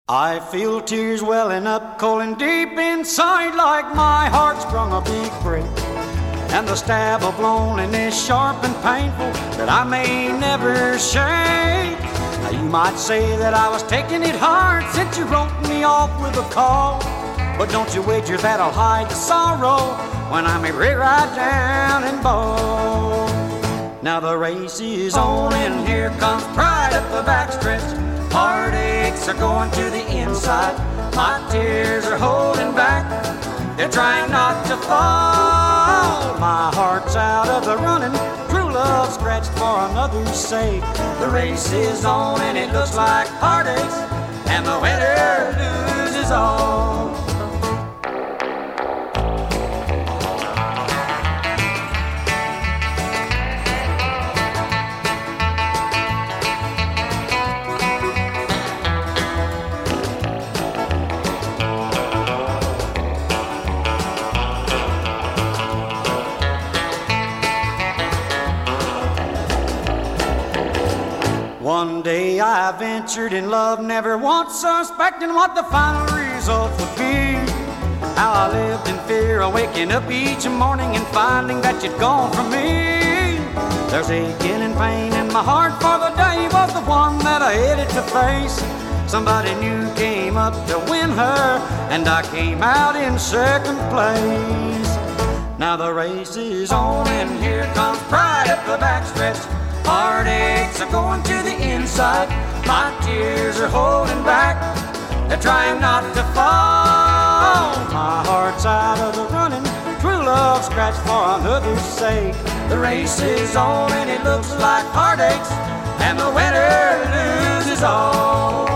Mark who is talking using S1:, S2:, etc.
S1: I feel tears welling up cold and deep inside, like my heart sprung a big break, and the stab of loneliness sharp and painful that I may never shake. Now you might say that I was taking it hard since you wrote me off with a call, but don't you wager that I'll hide the sorrow when I'm right down and bald. Now the race is on and here comes pride up the backstretch. Heartaches are going to the inside. My tears are holding back. They're trying not to fall. My heart's out of the running. True love scratched for another's sake. The race is on and it looks like heartaches, and the winner loses all. One day I ventured in love, never once suspecting what the final result would be. How I lived in fear of waking up each morning and finding that you'd gone from me. There's aching and pain in my heart, for the day was the one that I headed to face. Somebody new came up to win her, and I came out in second place. Now the race is on and here comes pride up the backstretch. Heartaches are going to the inside. My tears are holding back. They're trying not to fall. My heart's out of the running. True love scratched for another's sake. The race is on and it looks like heartaches, and the winner loses all.